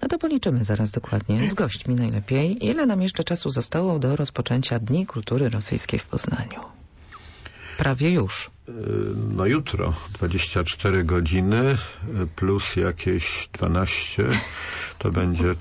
No to policzymy zaraz dokładnie, z gośćmi najlepiej. Ile nam jeszcze czasu zostało do rozpoczęcia Dni Kultury Rosyjskiej w Poznaniu? Prawie już. No jutro 24 godziny plus jakieś 12 to będzie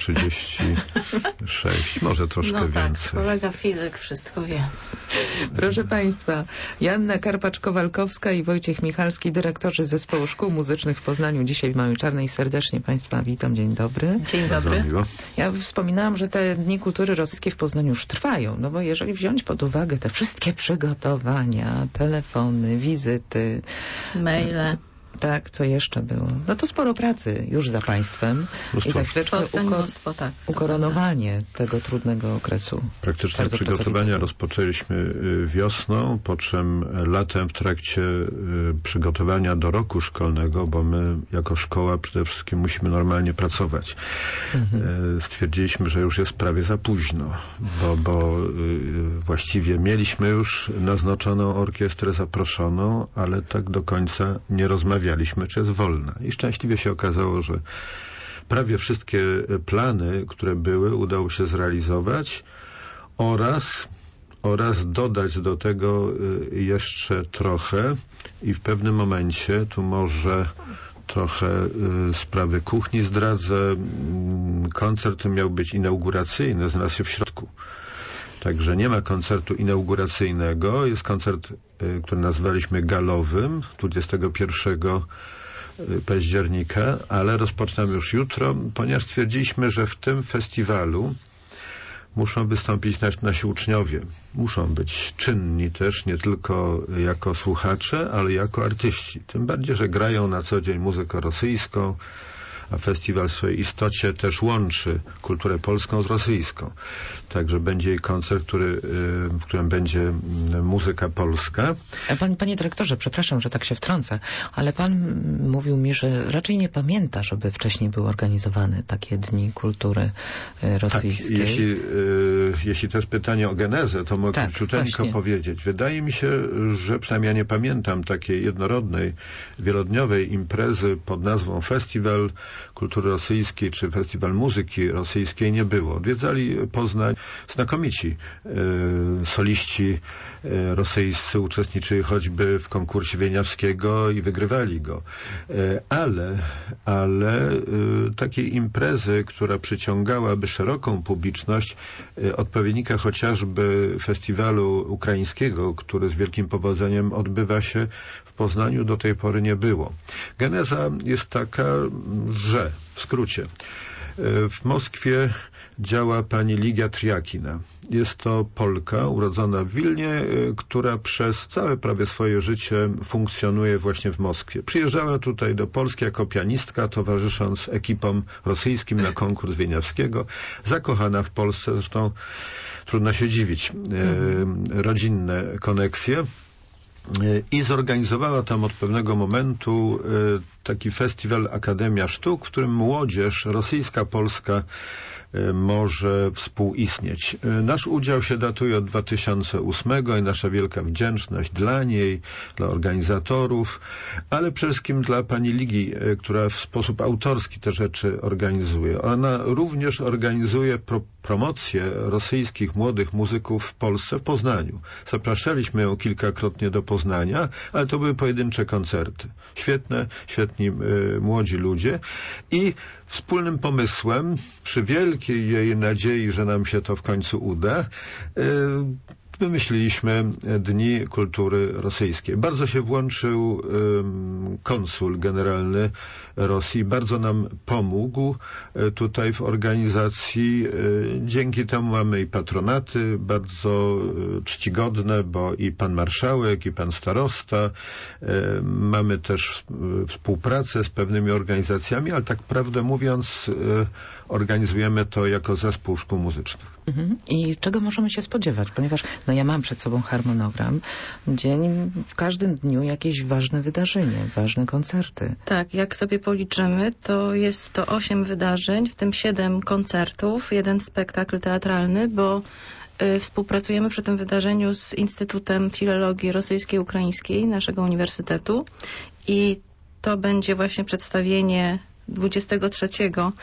36, może troszkę więcej. Kolega fizyk wszystko wie. Proszę Państwa, Joanna Karpacz-Kowalkowska i Wojciech Michalski, dyrektorzy Zespołu Szkół Muzycznych w Poznaniu, dzisiaj w Małej Czarnej. Serdecznie Państwa witam, dzień dobry. Dzień dobry. Ja wspominałam, że te Dni Kultury Rosyjskiej w Poznaniu już trwają, no bo jeżeli wziąć pod uwagę te wszystkie przygotowania, telefony, wizyty, maile. Tak, co jeszcze było? No to sporo pracy już za Państwem. I za chwileczkę ukoronowanie tego trudnego okresu. Praktyczne przygotowania rozpoczęliśmy wiosną, po czym latem w trakcie przygotowania do roku szkolnego, bo my jako szkoła przede wszystkim musimy normalnie pracować. Stwierdziliśmy, że już jest prawie za późno, bo właściwie mieliśmy już naznaczoną orkiestrę zaproszoną, ale tak do końca nie rozmawialiśmy, czy jest wolna. I szczęśliwie się okazało, że prawie wszystkie plany, które były, udało się zrealizować oraz dodać do tego jeszcze trochę i w pewnym momencie, tu może trochę sprawy kuchni zdradzę, koncert miał być inauguracyjny, znalazł się w środku. Także nie ma koncertu inauguracyjnego. Jest koncert, który nazwaliśmy galowym, 21 października, ale rozpoczynamy już jutro, ponieważ stwierdziliśmy, że w tym festiwalu muszą wystąpić nasi uczniowie. Muszą być czynni też, nie tylko jako słuchacze, ale jako artyści. Tym bardziej, że grają na co dzień muzykę rosyjską, a festiwal w swojej istocie też łączy kulturę polską z rosyjską. Także będzie koncert, w którym będzie muzyka polska. Panie dyrektorze, przepraszam, że tak się wtrącę, ale pan mówił mi, że raczej nie pamięta, żeby wcześniej były organizowane takie Dni Kultury Rosyjskiej. Tak, jeśli to jest pytanie o genezę, to mogę króciuteńko powiedzieć. Wydaje mi się, że przynajmniej ja nie pamiętam takiej jednorodnej, wielodniowej imprezy pod nazwą Festiwal Kultury Rosyjskiej czy Festiwal Muzyki Rosyjskiej nie było. Odwiedzali Poznań znakomici soliści rosyjscy, uczestniczyli choćby w konkursie Wieniawskiego i wygrywali go. Ale takiej imprezy, która przyciągałaby szeroką publiczność, odpowiednika chociażby festiwalu ukraińskiego, który z wielkim powodzeniem odbywa się w Poznaniu, do tej pory nie było. Geneza jest taka, że w skrócie w Moskwie działa pani Ligia Triakina. Jest to Polka urodzona w Wilnie, która przez całe prawie swoje życie funkcjonuje właśnie w Moskwie. Przyjeżdżała tutaj do Polski jako pianistka, towarzysząc ekipom rosyjskim na konkurs Wieniawskiego. Zakochana w Polsce, zresztą trudno się dziwić. Rodzinne koneksje. I zorganizowała tam od pewnego momentu taki festiwal Akademia Sztuk, w którym młodzież rosyjska, polska może współistnieć. Nasz udział się datuje od 2008 i nasza wielka wdzięczność dla niej, dla organizatorów, ale przede wszystkim dla pani Ligi, która w sposób autorski te rzeczy organizuje. Ona również organizuje promocję rosyjskich młodych muzyków w Polsce, w Poznaniu. Zapraszaliśmy ją kilkakrotnie do Poznania, ale to były pojedyncze koncerty. Świetni młodzi ludzie i wspólnym pomysłem, przy wielkiej jej nadziei, że nam się to w końcu uda, wymyśliliśmy Dni Kultury Rosyjskiej. Bardzo się włączył konsul generalny Rosji, bardzo nam pomógł tutaj w organizacji. Dzięki temu mamy i patronaty bardzo czcigodne, bo i pan marszałek, i pan starosta. Mamy też współpracę z pewnymi organizacjami, ale tak prawdę mówiąc organizujemy to jako zespół szkół muzycznych. I czego możemy się spodziewać? Ponieważ ja mam przed sobą harmonogram. W każdym dniu jakieś ważne wydarzenie, ważne koncerty. Tak, jak sobie policzymy, to jest to 8 wydarzeń, w tym 7 koncertów, 1 spektakl teatralny, bo współpracujemy przy tym wydarzeniu z Instytutem Filologii Rosyjskiej i Ukraińskiej naszego uniwersytetu i to będzie właśnie przedstawienie 23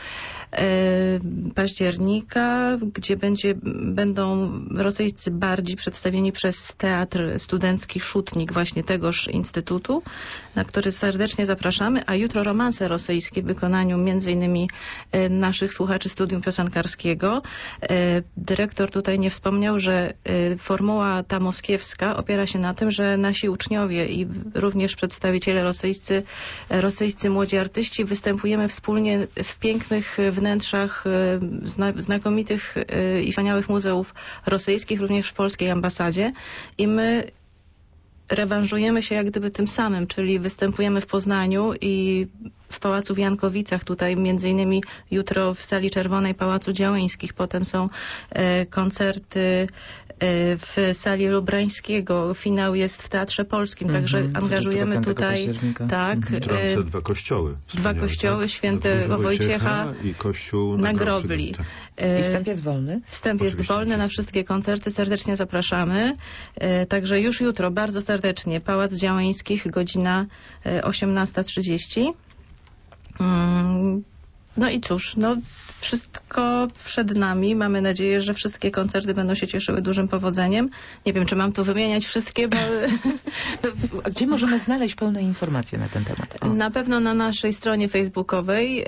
października, gdzie będą rosyjscy bardzi przedstawieni przez Teatr Studencki Szutnik właśnie tegoż instytutu, na który serdecznie zapraszamy, a jutro romanse rosyjskie w wykonaniu m.in. naszych słuchaczy Studium Piosenkarskiego. Dyrektor tutaj nie wspomniał, że formuła ta moskiewska opiera się na tym, że nasi uczniowie i również przedstawiciele rosyjscy młodzi artyści występujemy wspólnie w pięknych wnętrzach znakomitych i wspaniałych muzeów rosyjskich, również w polskiej ambasadzie. I my rewanżujemy się jak gdyby tym samym, czyli występujemy w Poznaniu i w Pałacu w Jankowicach, tutaj między innymi jutro w Sali Czerwonej Pałacu Działeńskich, potem są koncerty w Sali Lubrańskiego, finał jest w Teatrze Polskim, także angażujemy tutaj dwa kościoły. Dwa kościoły, Świętego Wojciecha i kościół na Grobli. I wstęp jest wolny? Wstęp jest wolny na wszystkie koncerty, serdecznie zapraszamy. Także już jutro, bardzo serdecznie, Pałac Działeńskich, godzina 18:30. No i cóż, wszystko przed nami. Mamy nadzieję, że wszystkie koncerty będą się cieszyły dużym powodzeniem. Nie wiem, czy mam tu wymieniać wszystkie, bo... Gdzie możemy znaleźć pełne informacje na ten temat? Na pewno na naszej stronie facebookowej.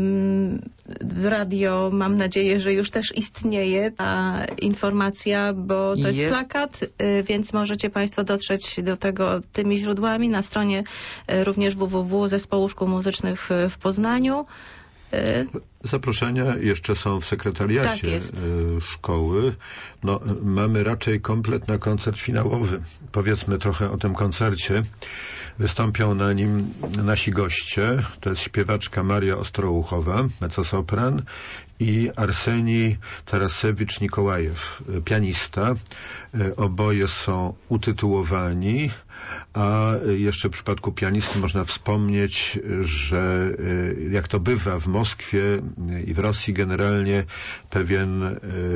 Radio, mam nadzieję, że już też istnieje ta informacja, bo to jest plakat, więc możecie Państwo dotrzeć do tego tymi źródłami. Na stronie również www. Zespołu Szkół Muzycznych w Poznaniu. Zaproszenia jeszcze są w sekretariacie szkoły. Mamy raczej komplet na koncert finałowy. Powiedzmy trochę o tym koncercie. Wystąpią na nim nasi goście. To jest śpiewaczka Maria Ostrołuchowa, mezzosopran, i Arsenij Tarasewicz-Nikołajew, pianista. Oboje są utytułowani, a jeszcze w przypadku pianisty można wspomnieć, że jak to bywa w Moskwie i w Rosji generalnie, pewien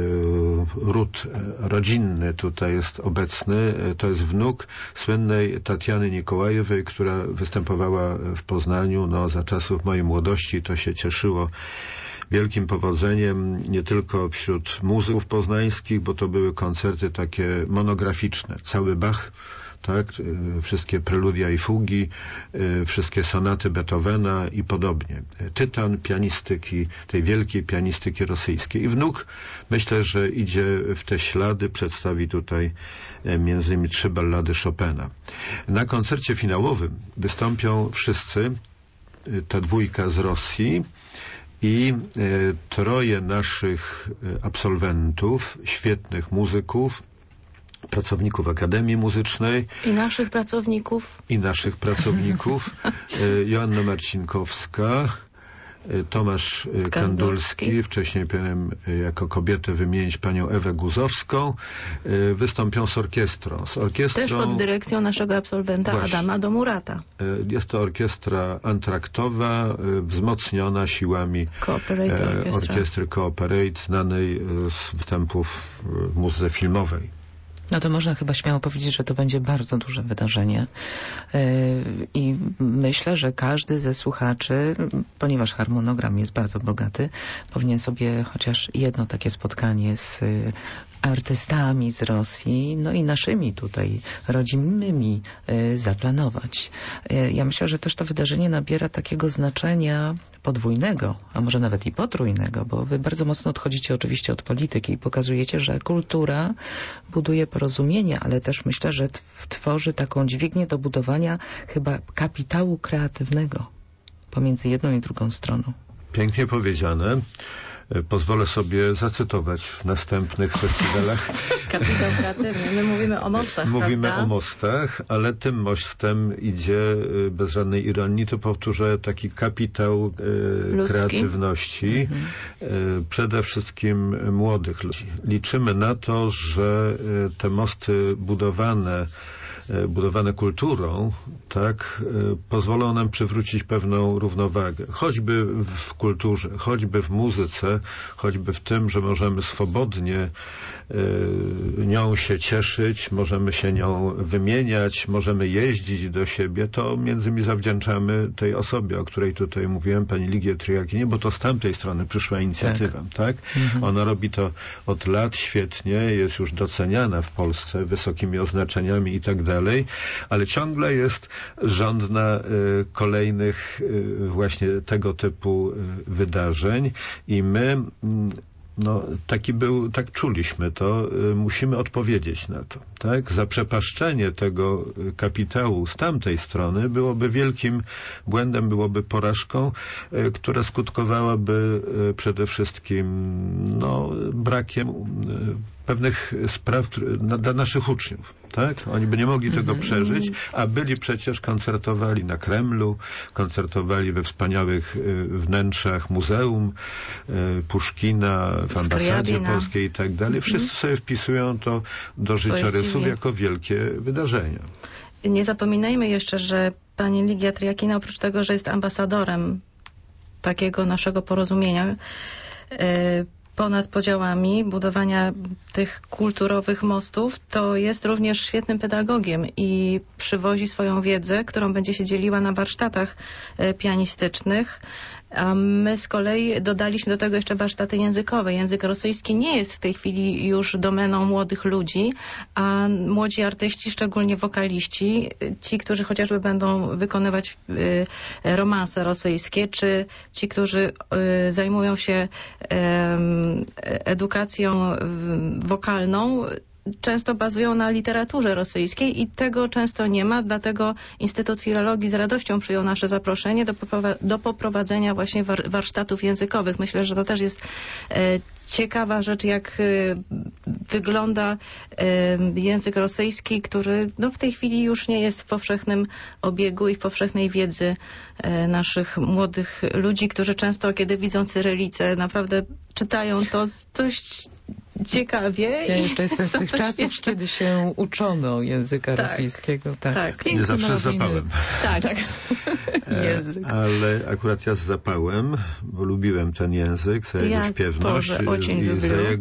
ród rodzinny tutaj jest obecny. To jest wnuk słynnej Tatiany Nikołajewej, która występowała w Poznaniu za czasów mojej młodości. To się cieszyło wielkim powodzeniem nie tylko wśród muzyków poznańskich, bo to były koncerty takie monograficzne. Cały Bach, tak, wszystkie preludia i fugi, wszystkie sonaty Beethovena i podobnie. Tytan pianistyki, tej wielkiej pianistyki rosyjskiej. I wnuk, myślę, że idzie w te ślady, przedstawi tutaj między innymi 3 ballady Chopina. Na koncercie finałowym wystąpią wszyscy, ta dwójka z Rosji i 3 naszych absolwentów, świetnych muzyków, pracowników Akademii Muzycznej. I naszych pracowników. Joanna Marcinkowska, Tomasz Kandulski, wcześniej powinienem jako kobietę wymienić panią Ewę Guzowską, wystąpią z orkiestrą. Też pod dyrekcją naszego absolwenta Adama Domurata. Jest to orkiestra antraktowa, wzmocniona siłami orkiestry Cooperate, znanej z występów w muzyce filmowej. To można chyba śmiało powiedzieć, że to będzie bardzo duże wydarzenie i myślę, że każdy ze słuchaczy, ponieważ harmonogram jest bardzo bogaty, powinien sobie chociaż jedno takie spotkanie z artystami z Rosji, i naszymi tutaj rodzimymi zaplanować. Ja myślę, że też to wydarzenie nabiera takiego znaczenia podwójnego, a może nawet i potrójnego, bo wy bardzo mocno odchodzicie oczywiście od polityki i pokazujecie, że kultura buduje porozumienie, ale też myślę, że tworzy taką dźwignię do budowania chyba kapitału kreatywnego pomiędzy jedną i drugą stroną. Pięknie powiedziane. Pozwolę sobie zacytować w następnych festiwalach. Kapitał kreatywny. My mówimy o mostach, Mówimy o mostach, ale tym mostem idzie, bez żadnej ironii, to powtórzę, taki kapitał kreatywności. Przede wszystkim młodych ludzi. Liczymy na to, że te mosty budowane budowane kulturą, tak, pozwolą nam przywrócić pewną równowagę. Choćby w kulturze, choćby w muzyce, choćby w tym, że możemy swobodnie nią się cieszyć, możemy się nią wymieniać, możemy jeździć do siebie, to między innymi zawdzięczamy tej osobie, o której tutaj mówiłem, pani Ligii Tryjakinie, bo to z tamtej strony przyszła inicjatywa, tak? Ona robi to od lat świetnie, jest już doceniana w Polsce wysokimi oznaczeniami i tak dalej, ale ciągle jest żądna kolejnych właśnie tego typu wydarzeń i my tak czuliśmy to, musimy odpowiedzieć na to, tak? Zaprzepaszczenie tego kapitału z tamtej strony byłoby wielkim błędem, byłoby porażką, która skutkowałaby przede wszystkim brakiem pewnych spraw dla naszych uczniów, tak? Oni by nie mogli tego przeżyć, a byli przecież, koncertowali na Kremlu, koncertowali we wspaniałych wnętrzach muzeum Puszkina, w ambasadzie polskiej i tak dalej. Wszyscy sobie wpisują to do życiorysów jako wielkie wydarzenia. Nie zapominajmy jeszcze, że pani Ligia Tryjakina, oprócz tego, że jest ambasadorem takiego naszego porozumienia, ponad podziałami, budowania tych kulturowych mostów, to jest również świetnym pedagogiem i przywozi swoją wiedzę, którą będzie się dzieliła na warsztatach pianistycznych. A my z kolei dodaliśmy do tego jeszcze warsztaty językowe. Język rosyjski nie jest w tej chwili już domeną młodych ludzi, a młodzi artyści, szczególnie wokaliści, ci, którzy chociażby będą wykonywać romanse rosyjskie, czy ci, którzy zajmują się edukacją wokalną, często bazują na literaturze rosyjskiej i tego często nie ma, dlatego Instytut Filologii z radością przyjął nasze zaproszenie do poprowadzenia właśnie warsztatów językowych. Myślę, że to też jest ciekawa rzecz, jak wygląda język rosyjski, który w tej chwili już nie jest w powszechnym obiegu i w powszechnej wiedzy naszych młodych ludzi, którzy często, kiedy widzą cyrylicę, naprawdę czytają to dość ciekawie. Ja jeszcze jestem z tych czasów, kiedy się uczono języka rosyjskiego. Tak. Nie zawsze z zapałem. Tak. Język. Ale akurat ja z zapałem, bo lubiłem ten język, za jego śpiewność i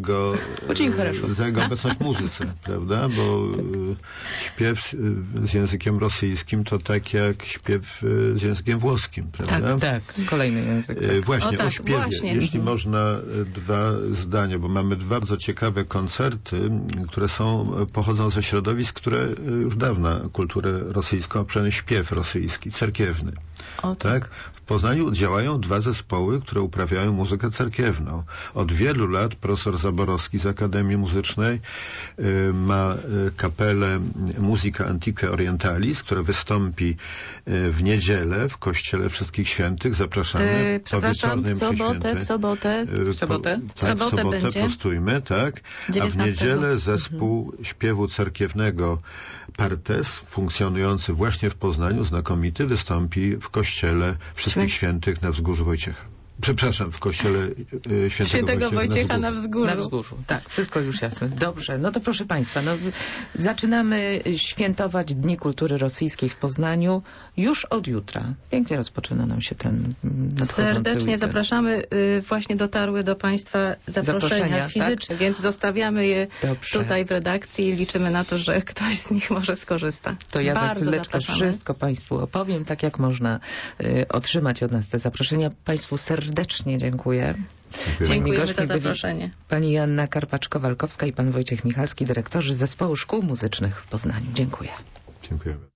za jego obecność w muzyce, prawda? Bo śpiew z językiem rosyjskim to tak jak śpiew z językiem włoskim, prawda? Tak. Kolejny język. Tak. Właśnie, o śpiewie. Właśnie. Jeśli można dwa zdania, bo mamy bardzo ciekawe koncerty, które pochodzą ze środowisk, które już dawna kulturę rosyjską, a przynajmniej śpiew rosyjski, cerkiewny. Tak? W Poznaniu działają dwa zespoły, które uprawiają muzykę cerkiewną. Od wielu lat profesor Zaborowski z Akademii Muzycznej ma kapelę Musica Antiquae Orientalis, która wystąpi w niedzielę w Kościele Wszystkich Świętych. Zapraszamy. W sobotę będzie. Prostujmy, tak. A w niedzielę zespół śpiewu cerkiewnego Partes, funkcjonujący właśnie w Poznaniu, znakomity, wystąpi w Kościele Wszystkich Świętych na Wzgórzu Wojciecha. Przepraszam, w Kościele Świętego Wojciecha na Wzgórzu. Na Wzgórzu, tak, wszystko już jasne. Dobrze, to proszę Państwa, zaczynamy świętować Dni Kultury Rosyjskiej w Poznaniu już od jutra. Pięknie rozpoczyna nam się ten nadchodzący Serdecznie weekend. Zapraszamy. Właśnie dotarły do Państwa zaproszenia fizyczne, tak? Więc zostawiamy je tutaj w redakcji i liczymy na to, że ktoś z nich może skorzysta. To ja za chwileczkę wszystko Państwu opowiem, tak jak można otrzymać od nas te zaproszenia. Państwu serdecznie dziękuję. Dziękujemy za zaproszenie. Pani Joanna Karpaczko-Walkowska i pan Wojciech Michalski, dyrektorzy Zespołu Szkół Muzycznych w Poznaniu. Dziękuję. Dziękujemy.